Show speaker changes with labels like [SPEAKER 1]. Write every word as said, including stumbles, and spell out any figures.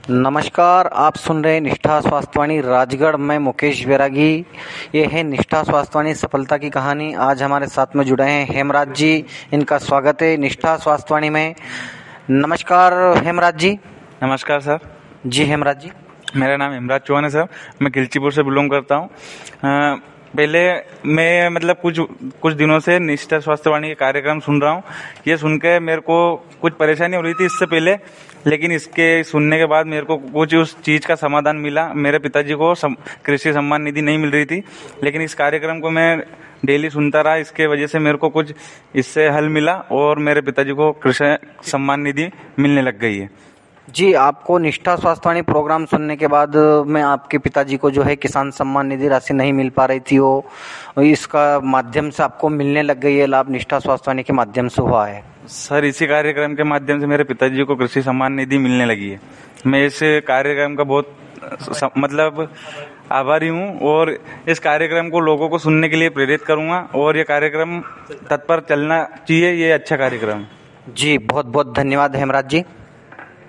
[SPEAKER 1] नमस्कार, आप सुन रहे हैं निष्ठा स्वास्थ्यवाणी राजगढ़ में मुकेश बैरागी। ये है निष्ठा स्वास्थ्यवाणी सफलता की कहानी। आज हमारे साथ में जुड़े हैं हेमराज जी, इनका स्वागत है निष्ठा स्वास्थ्यवाणी में। नमस्कार हेमराज जी।
[SPEAKER 2] नमस्कार सर।
[SPEAKER 1] जी हेमराज जी।
[SPEAKER 2] मेरा नाम हेमराज चौहान है सर, मैं खिलचीपुर से बिलोंग करता हूँ। पहले मैं मतलब कुछ कुछ दिनों से निष्ठा स्वास्थ्यवाणी के कार्यक्रम सुन रहा हूँ। ये सुन के मेरे को कुछ परेशानी हो रही थी इससे पहले, लेकिन इसके सुनने के बाद मेरे को कुछ उस चीज़ का समाधान मिला। मेरे पिताजी को सम, कृषि सम्मान निधि नहीं मिल रही थी, लेकिन इस कार्यक्रम को मैं डेली सुनता रहा। इसके वजह से मेरे को कुछ इससे हल मिला और मेरे पिताजी को कृषि सम्मान निधि मिलने लग गई है।
[SPEAKER 1] जी, आपको निष्ठा स्वास्थ्यवाणी प्रोग्राम सुनने के बाद में आपके पिताजी को जो है किसान सम्मान निधि राशि नहीं मिल पा रही थी, वो इसका माध्यम से आपको मिलने लग गई है। लाभ निष्ठा स्वास्थ्यवाणी के माध्यम से हुआ है
[SPEAKER 2] सर। इसी कार्यक्रम के माध्यम से मेरे पिताजी को कृषि सम्मान निधि मिलने लगी है। मैं इस कार्यक्रम का बहुत मतलब आभारी हूँ और इस कार्यक्रम को लोगों को सुनने के लिए प्रेरित करूँगा और ये कार्यक्रम तत्पर चलना चाहिए। ये अच्छा कार्यक्रम।
[SPEAKER 1] जी, बहुत बहुत धन्यवाद हेमराज जी।